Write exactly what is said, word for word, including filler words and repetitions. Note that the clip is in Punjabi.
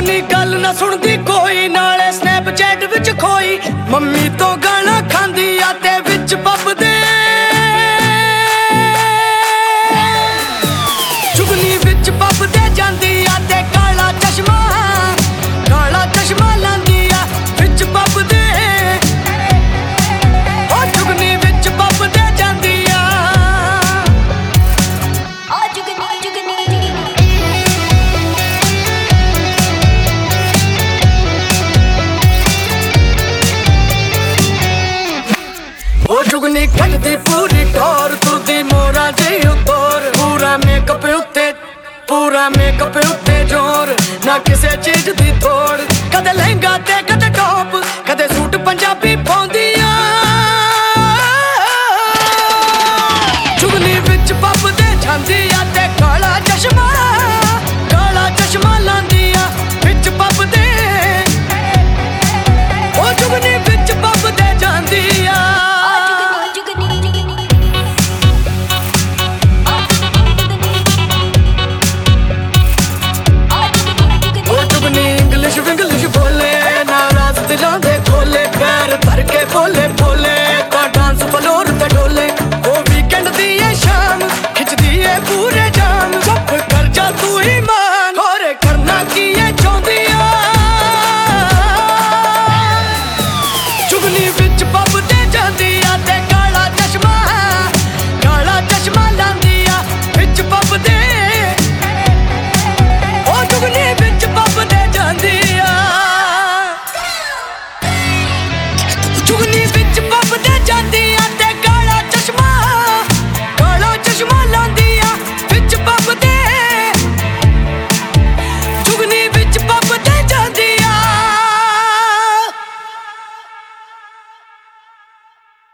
ਚੁਗਨੀ ਗੱਲ ਨਾ ਸੁਣਦੀ ਕੋਈ, ਨਾਲੇ ਸਨੈਪਚੈਟ ਵਿੱਚ ਖੋਈ। ਮੰਮੀ ਤੋਂ ਗਾਲਾਂ ਖਾਂਦੀ ਆ ਤੇ ਵਿੱਚ ਪੱਬਦੇ, ਚੁਗਨੀ ਵਿੱਚ ਪੱਬਦੇ ਜਾਂਦੀ ਆ ਤੇ ਕਾਲਾ ਚਸ਼ਮਾ, ਕਾਲਾ ਚਸ਼ਮਾ ਲਾਂਦੀ ਆ ਵਿੱਚ ਪੱਬਦੇ। ਉਹ ਚੁਗਨੀ ਵਿੱਚ ਪੱਬਦੇ ਜਾਂਦੀ ਆ। ਆ ਚੁਗਨੀ ਚੁਗਨੀ ਉਹ ਚੁਗਨੀ ਕੱਢਦੀ ਪੂਰੀ ਟੌਰ, ਤੁਰਦੀ ਮੋਰਾ ਜਿਹੀ ਉਤੋਰ। ਪੂਰਾ ਮੇਕਅਪ ਉੱਤੇ, ਪੂਰਾ ਮੇਕਅਪ ਉੱਤੇ ਜ਼ੋਰ, ਨਾ ਕਿਸੇ ਚੀਜ਼ ਦੀ ਥੋੜ। ਕਦੇ ਲਹਿੰਗਾ ਤੇ ਕਦੇ ਟੌਪ, ਕਦੇ ਸੂਟ ਪੰਜਾਬੀ